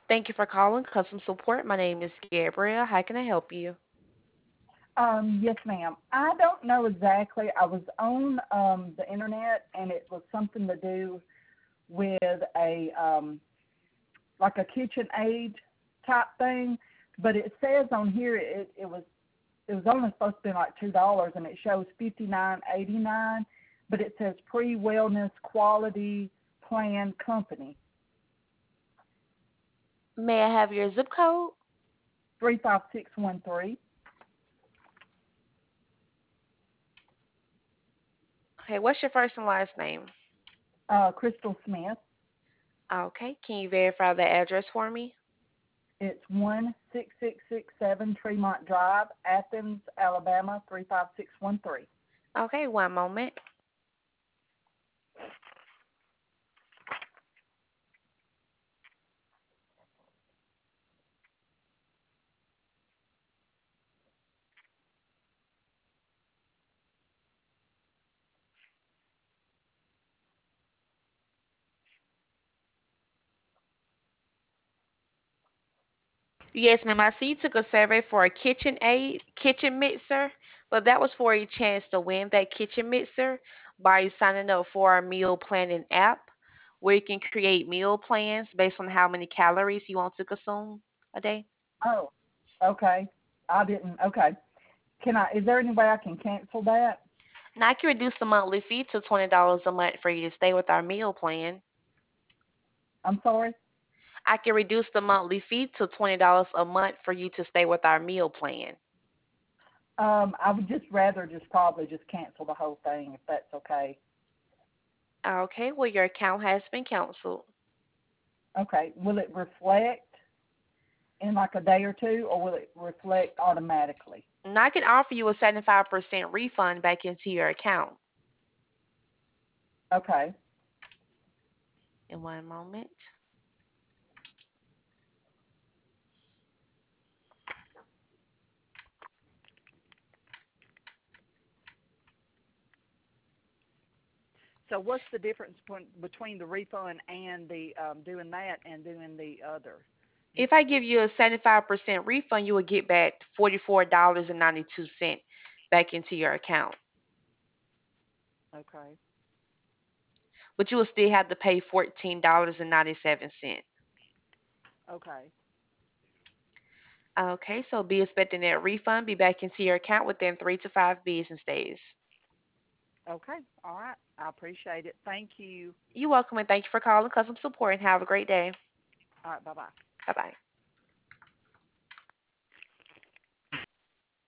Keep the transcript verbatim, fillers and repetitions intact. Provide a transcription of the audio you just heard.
Thank you for calling Custom Support. My name is Gabrielle. How can I help you? Um, yes, ma'am. I don't know exactly. I was on um, the internet, and it was something to do with a um, like a kitchen aid type thing. But it says on here it, it was it was only supposed to be like two dollars, and it shows fifty nine eighty nine. But it says pre wellness quality plan company May I have your zip code? three five six one three. Okay, what's your first and last name? Uh, Crystal Smith. Okay, can you verify the address for me? It's one six six six seven Tremont Drive, Athens, Alabama three five six one three. Okay, one moment. Yes, ma'am. I see you took a survey for a kitchen aid, kitchen mixer, but that was for a chance to win that kitchen mixer by signing up for our meal planning app, where you can create meal plans based on how many calories you want to consume a day. Oh, okay. I didn't. Okay. Can I? Is there any way I can cancel that? Now I can reduce the monthly fee to twenty dollars a month for you to stay with our meal plan. I'm sorry. I can reduce the monthly fee to twenty dollars a month for you to stay with our meal plan. Um, I would just rather just probably just cancel the whole thing if that's okay. Okay, well, your account has been canceled. Okay. Will it reflect in like a day or two, or will it reflect automatically? And I can offer you a seventy-five percent refund back into your account Okay. in one moment. So what's the difference between the refund and the um, doing that and doing the other? If I give you a seventy-five percent refund, you will get back forty-four dollars and ninety-two cents back into your account. Okay. But you will still have to pay fourteen dollars and ninety-seven cents. Okay. Okay, so be expecting that refund be back into your account within three to five business days. Okay. All right. I appreciate it. Thank you. You're welcome and thank you for calling Custom Support and have a great day. All right. Bye bye. Bye bye.